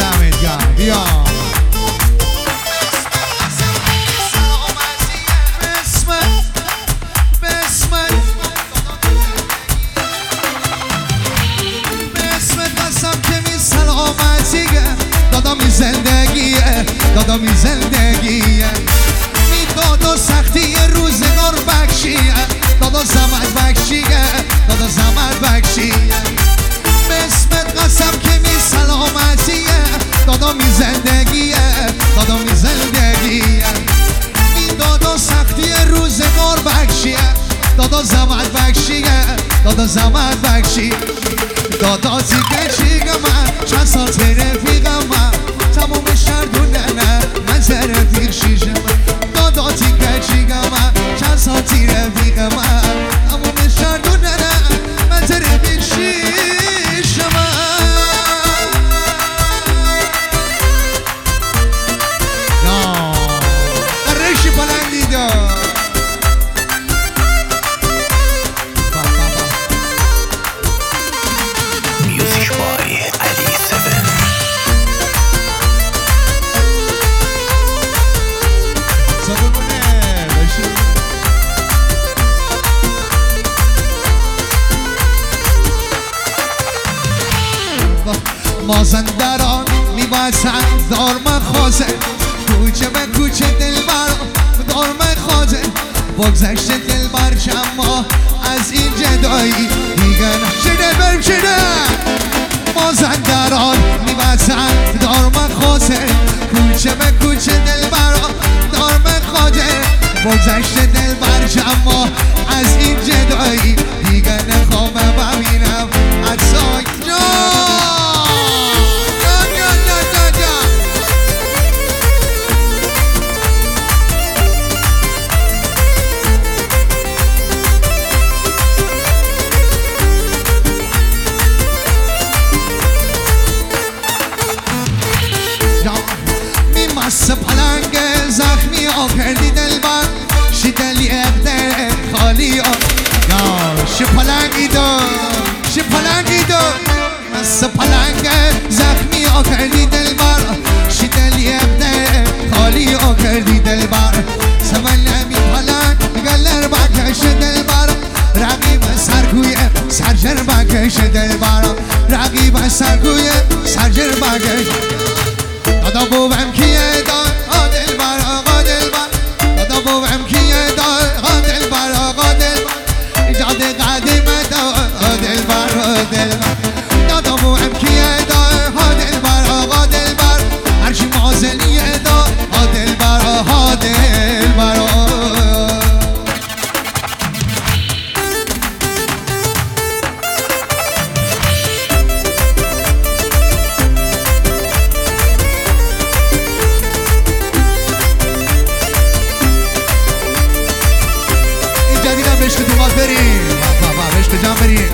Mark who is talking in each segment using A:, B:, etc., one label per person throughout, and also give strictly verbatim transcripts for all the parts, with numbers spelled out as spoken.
A: دمت گرم. بیا دادامی زندگیه دادامی زندگیه میداد و سختی روزگار بخشیه دادا زمد بخشیه دادا زمد بخشیه به اسمت قسم که می سلامتیه دادامی زندگیه دادامی زندگیه میداد و سختی روزگار بخشیه دادا زمد بخشیه دادا زمد بخشیه دادا دیگه چیگه من چند سال رفیقم من تموم شردونه نه منظر پیر شیشه من دادا دیگه چیگه من چند سال رفیقم من تموم شردونه نه منظر پیر شیشه من یا قرشی پلنگی دار مازندران میبسند دار مخازن کوچه به کوچه دل بر دار مخازن بگذشت دل بر شما از این جدایی دیگه نشده برم شده مازندران میبسند دار مخازن کوچه به کوچه دل بر دار مخازن بگذشت دل بر شما از این جدایی دیگه نخوام ببینم عطسای جان مس پلنگ زخمی ها کردی دل بر شی دلی اقده خالی ها یا شی پلنگی دار شی پلنگی دار مس پلنگ زخمی ها کردی دل بر شی دلی اقده خالی ها کردی دل بر سمن نمی پلنگ گلر بکش دل بر رقیب سرگوی سرجر بکش دل بر رقیب سرگوی سرجر بکش دادا بوم کیه دار دل بر آقا دل بر دادا بوم کیه دار دل بر آقا دل بر ایجاد قدیمه دار دل بر دل بر دادا بوم کیه دار دل بر آقا دل بر هرچی مازنیه دار دل بر آقا دل بر عشق تو باز بریم بابا عشق جان بریم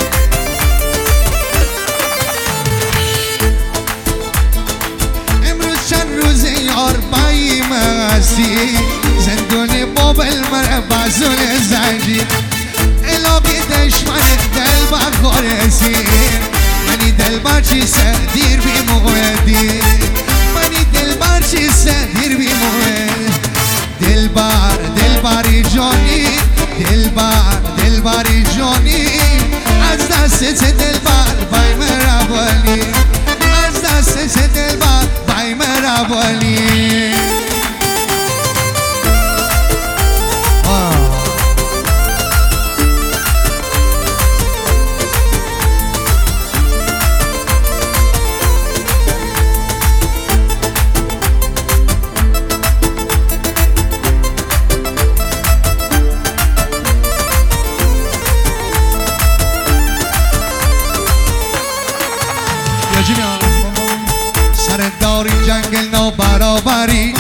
A: امروز چند روز یار بایم هستی زندون بابل مره بازون زنجیر علاقی دشمن دل بخورسی منی دل بر چی سه دیر بی موردی منی دل بر چی سه دیر بی مورد دل بر دل بری جانی دل بر دل بری جانی از دست دل بر بای مرابالی از دست دل بر بای مرابالی سر داری جنگل نابرابری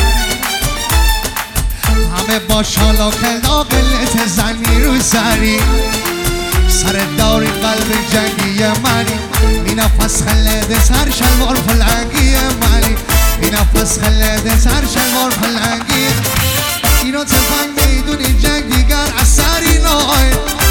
A: همه با شالا کلا قلت زنی رو سری سر داری قلب جنگی منی می نفس خلده سر شلوار فلنگی منی می نفس خلده سر شلوار فلنگی اینو تفنگ میدونی جنگ دیگر اثری نای